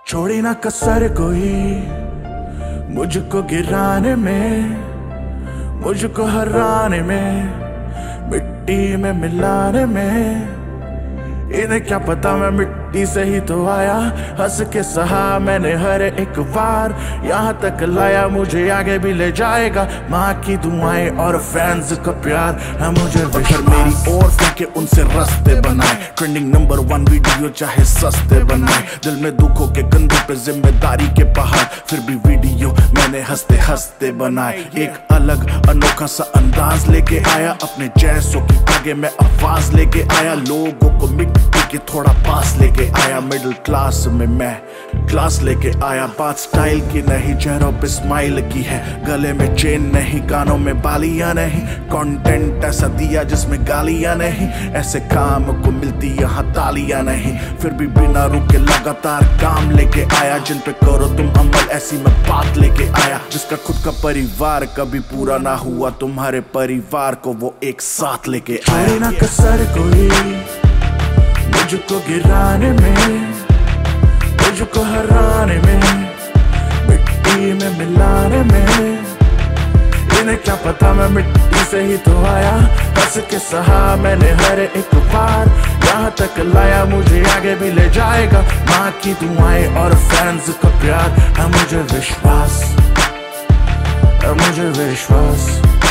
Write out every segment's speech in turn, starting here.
छोड़ी ना कसर कोई मुझको गिराने में, मुझको हराने में, मिट्टी में मिलाने में। इन्हें क्या पता मैं मिट्टी से ही तो आया, हंस के सहा मैंने हर एक बार। यहाँ तक लाया मुझे आगे भी ले जाएगा, माँ की दुआएं और फैंस का प्यार है मुझे विश्वास। मेरी ओर फेंके उनसे रास्ते बनाए, ट्रेंडिंग नंबर 1 वीडियो चाहे सस्ते बनाए। दिल में दुखों के कंधे पे जिम्मेदारी के पहाड़, फिर भी वीडियो मैंने हंसते हंसते बनाए। एक अलग अनोखा सा अंदाज लेके आया, अपने जैसों की आगे मैं आवाज लेके आया। लोगों को मिट्टी के थोड़ा पास लेके आया, मिडिल क्लास में मैं क्लास लेके आया। बात स्टाइल की नहीं, चेहरों पे स्माइल की है। गले में चेन नहीं, कानों में बालियां नहीं। कंटेंट ऐसा दिया जिसमें गालियां नहीं, ऐसे काम को मिलती यहाँ तालियां नहीं। फिर भी बिना रुके लगातार काम लेके आया, जिन पे करो तुम अमल ऐसी मैं बात लेके आया। जिसका खुद का परिवार कभी पूरा ना हुआ, तुम्हारे परिवार को वो एक साथ लेके आया। ना कसर कोई मुझको गिराने में, मुझको हराने में, मिट्टी में मिलाने में। इन्हें क्या पता मैं मिट्टी से ही तो आया, हंस के सहा मैंने हर एक बार। यहाँ तक लाया मुझे आगे भी ले जाएगा, माँ की दुआएं और फैंस का प्यार है मुझे विश्वास, है मुझे विश्वास।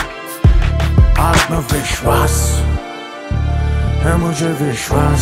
आत्मविश्वास है मुझे विश्वास,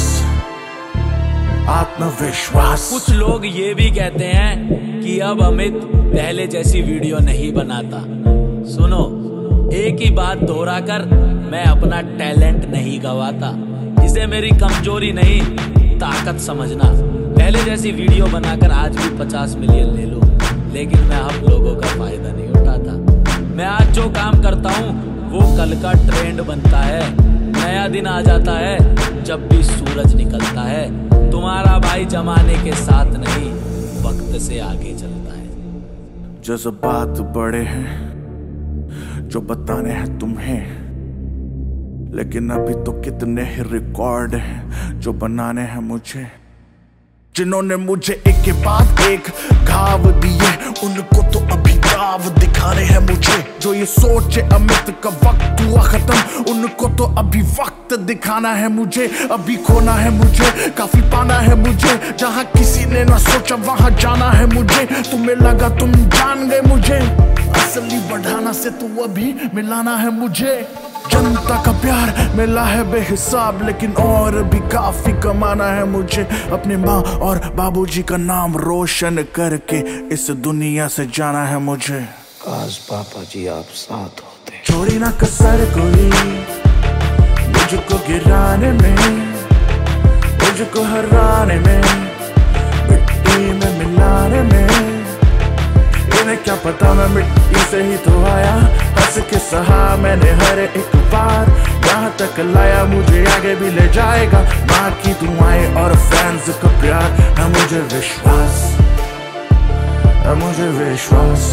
आत्मविश्वास। कुछ लोग ये भी कहते हैं कि अब अमित पहले जैसी वीडियो नहीं बनाता। सुनो, एक ही बात दोहरा कर मैं अपना टैलेंट नहीं गवाता। इसे मेरी कमजोरी नहीं ताकत समझना। पहले जैसी वीडियो बनाकर आज भी 50 मिलियन ले लो, लेकिन मैं आप लोगों का फायदा नहीं उठाता। मैं आज जो काम करता हूँ वो कल का ट्रेंड बनता है। नया दिन आ जाता है जब भी सूरज निकलता है। तुम्हारा भाई जमाने के साथ नहीं, वक्त से आगे चलता है। जज्बात बड़े हैं जो बताने हैं तुम्हें, लेकिन अभी तो कितने ही रिकॉर्ड हैं जो बनाने हैं मुझे। जिन्होंने मुझे एक के बाद एक घाव दिए, उनको तो अभी दाव दिखाने हैं मुझे। जो ये सोचे अमित का वक्त हुआ खत्म, उनको तो अभी वक्त दिखाना है मुझे। अभी खोना है मुझे, काफी पाना है मुझे। जहाँ किसी ने ना सोचा वहाँ जाना है मुझे। तुम्हें लगा तुम जान गए मुझे, असली बढ़ाना से तू अभी मिलाना है मुझे। जनता का प्यार मिला है बेहिसाब, लेकिन और भी काफी कमाना है मुझे। अपनी माँ और बाबूजी का नाम रोशन करके इस दुनिया से जाना है मुझे। काश पापा जी आप साथ होते। छोड़ी ना कसर कोई मुझको गिराने में, मुझको हराने में, मिट्टी में मिलाने में। इन्हें क्या पता मैं मिट्टी से ही तो आया, हंस के सहा मैंने हर एक बार। यहाँ तक लाया मुझे आगे भी ले जाएगा, माँ की दुआएं और फैंस का प्यार है मुझे विश्वास, है मुझे विश्वास।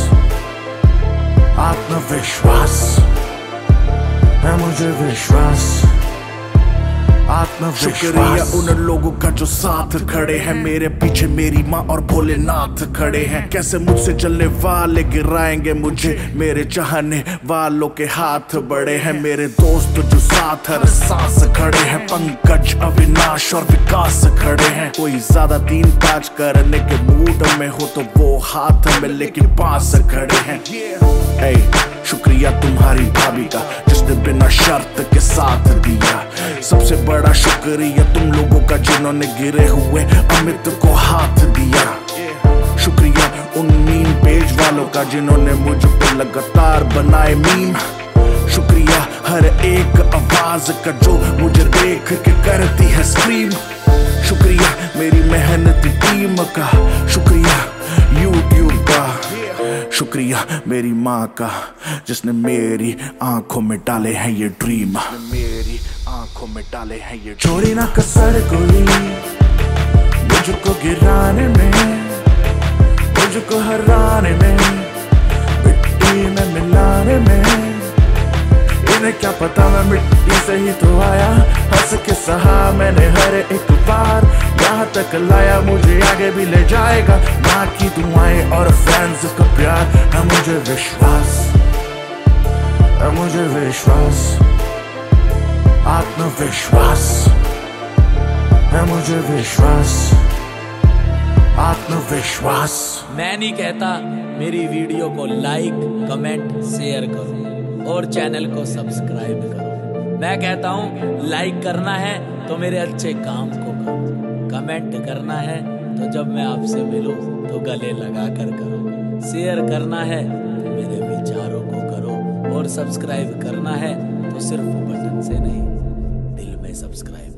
आत्मविश्वास है मुझे विश्वास, शुक्रिया उन लोगों का जो साथ खड़े हैं मेरे पीछे। मेरी माँ और भोलेनाथ खड़े हैं। कैसे मुझसे चलने वाले गिराएंगे मुझे, मेरे चाहने वालों के हाथ बड़े हैं। मेरे दोस्त जो साथ हर सांस खड़े हैं, पंकज अविनाश और विकास खड़े हैं। कोई ज्यादा 3-5 करने के मूड में हो तो वो हाथ में लेके पास खड़े हैं। शुक्रिया तुम्हारी भाभी का जिसने बिना शर्त के साथ दिया। सबसे बड़ा शुक्रिया तुम लोगों का जिन्होंने गिरे हुए अमित को हाथ दिया। शुक्रिया उन मीम पेज वालों का जिन्होंने मुझ पे लगातार बनाए मीम। शुक्रिया हर एक आवाज का जो मुझे देख के करती है स्क्रीम। शुक्रिया मेरी मेहनती टीम का, शुक्रिया यूट्यूब का, शुक्रिया मेरी माँ का जिसने मेरी आंखों में डाले हैं ये ड्रीम, मेरी आंखों में डाले हैं ये। छोड़ी ना कसर कोई मुझको गिराने में, मुझको हराने में, मिट्टी में मिलाने में। इन्हें क्या पता मैं मिट्टी से ही तो आया, हंस के सहा मैंने हर एक बार। यहाँ तक लाया, मुझे आगे भी ले जाएगा। माँ की दुआएं और फैंस का प्यार है मुझे विश्वास, है मुझे विश्वास, आत्मविश्वास है मुझे विश्वास, आत्मविश्वास। मैं नहीं कहता मेरी वीडियो को लाइक, कमेंट, शेयर करो और चैनल को सब्सक्राइब करो। मैं कहता हूँ लाइक करना है तो मेरे अच्छे काम को करो, कमेंट करना है तो जब मैं आपसे मिलूं तो गले लगा कर करो, शेयर करना है तो मेरे विचारों को करो और सब्सक्राइब करना है तो सिर्फ बटन से नहीं, दिल में सब्सक्राइब।